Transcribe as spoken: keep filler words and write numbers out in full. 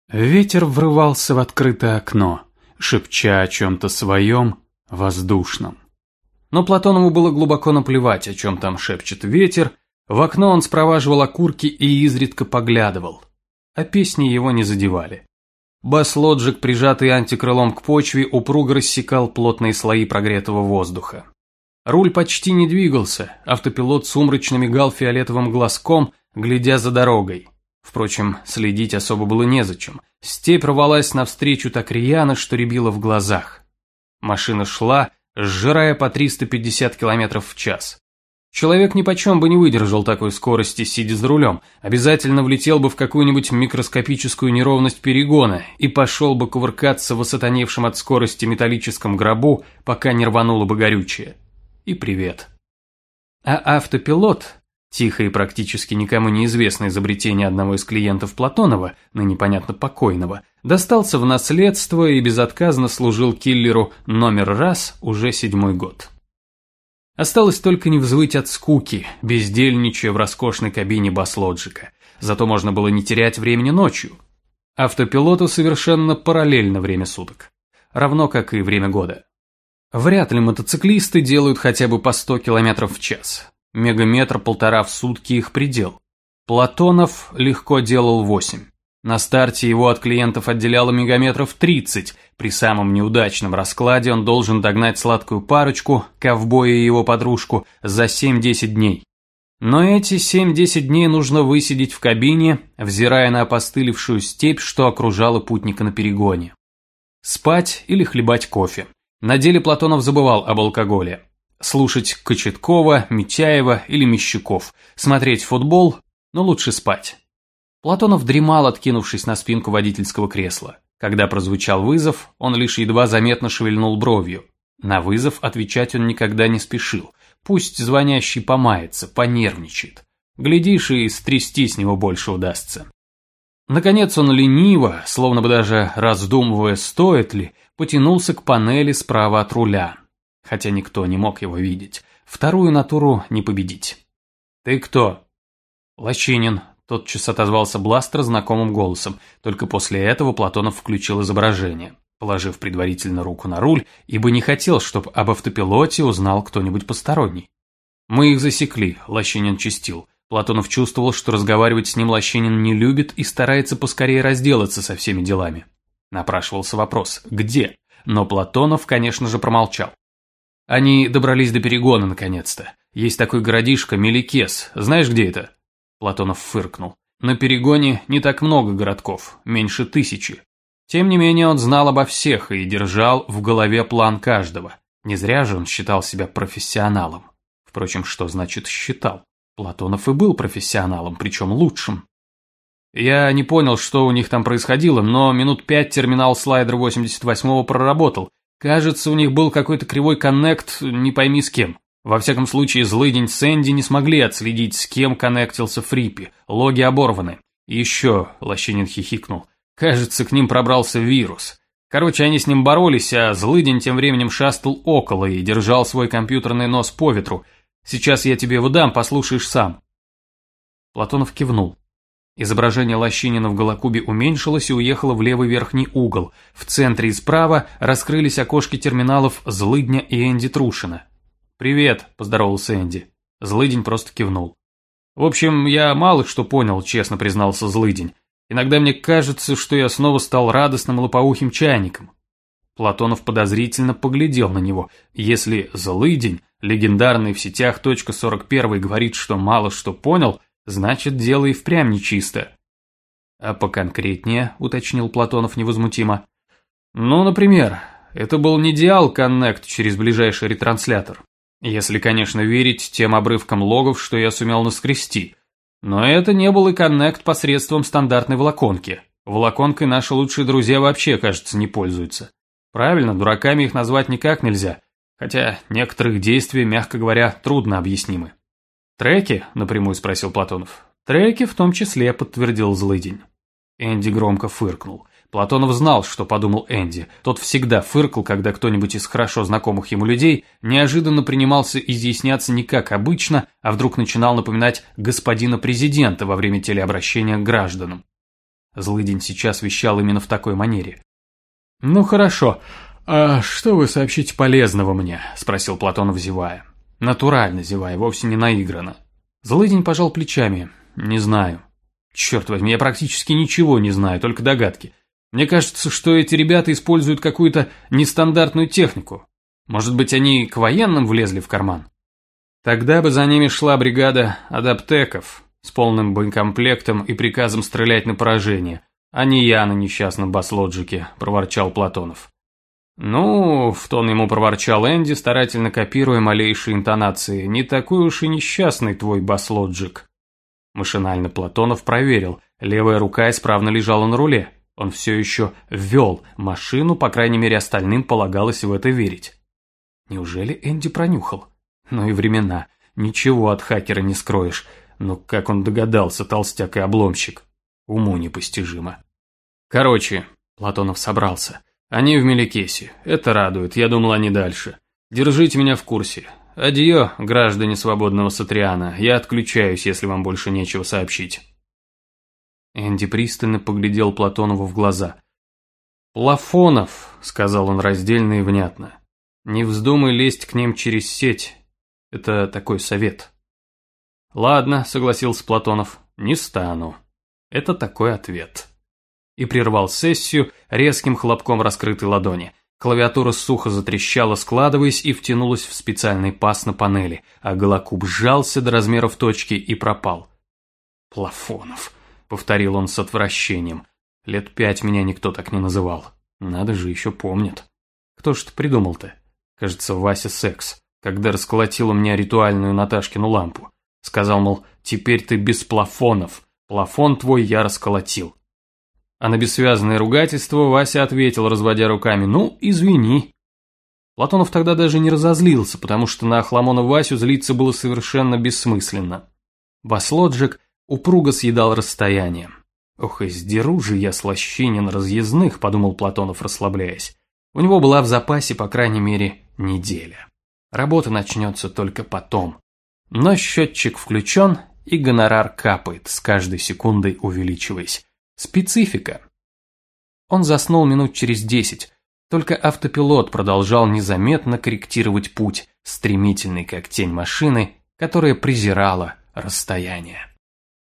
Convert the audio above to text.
Ветер врывался в открытое окно, шепча о чем-то своем, воздушном. Но Платонову было глубоко наплевать, о чем там шепчет ветер. В окно он спроваживал окурки и изредка поглядывал. А песни его не задевали. Бас-лоджик, прижатый антикрылом к почве, упруго рассекал плотные слои прогретого воздуха. Руль почти не двигался, автопилот сумрачно мигал фиолетовым глазком, глядя за дорогой. Впрочем, следить особо было незачем. Степь рвалась навстречу так рьяно, что рябило в глазах. Машина шла, сжирая по триста пятьдесят километров в час. Человек нипочем бы не выдержал такой скорости, сидя за рулем, обязательно влетел бы в какую-нибудь микроскопическую неровность перегона и пошел бы кувыркаться в осатаневшем от скорости металлическом гробу, пока не рвануло бы горючее. И привет. А автопилот, тихое и практически никому неизвестное изобретение одного из клиентов Платонова, ныне понятно покойного, достался в наследство и безотказно служил киллеру номер раз уже седьмой год. Осталось только не взвыть от скуки, бездельничая в роскошной кабине бас-лоджика. Зато можно было не терять времени ночью. Автопилоту совершенно параллельно время суток. Равно как и время года. Вряд ли мотоциклисты делают хотя бы по сто километров в час. Мегаметр-полтора в сутки их предел. Платонов легко делал восемь. На старте его от клиентов отделяло мегаметров тридцать. При самом неудачном раскладе он должен догнать сладкую парочку, ковбоя и его подружку, за семь-десять дней. Но эти семь-десять дней нужно высидеть в кабине, взирая на опостылевшую степь, что окружала путника на перегоне. Спать или хлебать кофе. На деле Платонов забывал об алкоголе. Слушать Кочеткова, Митяева или Мещуков. Смотреть футбол, но лучше спать. Платонов дремал, откинувшись на спинку водительского кресла. Когда прозвучал вызов, он лишь едва заметно шевельнул бровью. На вызов отвечать он никогда не спешил. Пусть звонящий помается, понервничает. Глядишь, и стрясти с него больше удастся. Наконец он лениво, словно бы даже раздумывая, стоит ли, потянулся к панели справа от руля. Хотя никто не мог его видеть. Вторую натуру не победить. «Ты кто?» «Лощинин», – тотчас отозвался Бластер знакомым голосом. Только после этого Платонов включил изображение, положив предварительно руку на руль, ибо не хотел, чтобы об автопилоте узнал кто-нибудь посторонний. «Мы их засекли», – Лощинин чистил. Платонов чувствовал, что разговаривать с ним Лощинин не любит и старается поскорее разделаться со всеми делами. Напрашивался вопрос «где?», но Платонов, конечно же, промолчал. Они добрались до перегона наконец-то. Есть такой городишко Меликес. Знаешь, где это? Платонов фыркнул. На перегоне не так много городков, меньше тысячи. Тем не менее он знал обо всех и держал в голове план каждого. Не зря же он считал себя профессионалом. Впрочем, что значит «считал»? Платонов и был профессионалом, причем лучшим. Я не понял, что у них там происходило, но минут пять терминал слайдер восемьдесят восьмого проработал. Кажется, у них был какой-то кривой коннект, не пойми с кем. Во всяком случае, злыдень с Энди не смогли отследить, с кем коннектился Фриппи. Логи оборваны. И еще, Лощинин хихикнул, кажется, к ним пробрался вирус. Короче, они с ним боролись, а злыдень тем временем шастал около и держал свой компьютерный нос по ветру. Сейчас я тебе его дам, послушаешь сам. Платонов кивнул. Изображение Лощинина в голокубе уменьшилось и уехало в левый верхний угол. В центре и справа раскрылись окошки терминалов Злыдня и Энди Трушина. «Привет», – поздоровался Энди. Злыдень просто кивнул. «В общем, я мало что понял», – честно признался Злыдень. «Иногда мне кажется, что я снова стал радостным лопоухим чайником». Платонов подозрительно поглядел на него. Если Злыдень, легендарный в сетях точка сорок один, говорит, что мало что понял, значит, дело и впрямь нечисто. А поконкретнее, уточнил Платонов невозмутимо. Ну, например, это был не Dial Connect через ближайший ретранслятор. Если, конечно, верить тем обрывкам логов, что я сумел наскрести. Но это не был и коннект посредством стандартной волоконки. Волоконкой наши лучшие друзья вообще, кажется, не пользуются. Правильно, дураками их назвать никак нельзя. Хотя некоторых действий, мягко говоря, трудно объяснимы. «Треки?» – напрямую спросил Платонов. «Треки в том числе», – подтвердил Злыдень. Энди громко фыркнул. Платонов знал, что подумал Энди. Тот всегда фыркал, когда кто-нибудь из хорошо знакомых ему людей неожиданно принимался изъясняться не как обычно, а вдруг начинал напоминать господина президента во время телеобращения к гражданам. Злыдень сейчас вещал именно в такой манере. «Ну хорошо, а что вы сообщите полезного мне?» – спросил Платонов, зевая. Натурально зевая, вовсе не наигранно. Злыдень пожал плечами. «Не знаю. Черт возьми, я практически ничего не знаю, только догадки. Мне кажется, что эти ребята используют какую-то нестандартную технику. Может быть, они к военным влезли в карман? Тогда бы за ними шла бригада адаптеков с полным боекомплектом и приказом стрелять на поражение, а не я на несчастном баслоджике», – проворчал Платонов. «Ну», – в тон ему проворчал Энди, старательно копируя малейшие интонации, – «не такой уж и несчастный твой баслоджик». Машинально Платонов проверил, левая рука исправно лежала на руле. Он все еще вел машину, по крайней мере остальным полагалось в это верить. Неужели Энди пронюхал? Ну и времена, ничего от хакера не скроешь. Но как он догадался, толстяк и обломщик? Уму непостижимо. Короче, Платонов собрался. Они в Мелекесе. Это радует, я думал, они дальше. Держите меня в курсе. Адьё, граждане свободного Сатриана. Я отключаюсь, если вам больше нечего сообщить. Энди пристально поглядел Платонову в глаза. «Плафонов», — сказал он раздельно и внятно. «Не вздумай лезть к ним через сеть. Это такой совет». «Ладно», — согласился Платонов, — «не стану». Это такой ответ. И прервал сессию резким хлопком раскрытой ладони. Клавиатура сухо затрещала, складываясь, и втянулась в специальный паз на панели, а голокуб сжался до размеров точки и пропал. «Плафонов», — повторил он с отвращением. «Лет пять меня никто так не называл. Надо же, еще помнит. Кто ж это придумал-то? Кажется, Вася Секс, когда расколотил у меня ритуальную Наташкину лампу. Сказал, мол, теперь ты без плафонов. Плафон твой я расколотил». А на бессвязное ругательство Вася ответил, разводя руками: «Ну, извини». Платонов тогда даже не разозлился, потому что на охламона Васю злиться было совершенно бессмысленно. Баслоджик упруго съедал расстояние. «Ох, и сдеру же я с лощинин разъездных», – подумал Платонов, расслабляясь. У него была в запасе, по крайней мере, неделя. Работа начнется только потом. Но счетчик включен, и гонорар капает, с каждой секундой увеличиваясь. Специфика. Он заснул минут через десять, только автопилот продолжал незаметно корректировать путь, стремительный как тень машины, которая презирала расстояние.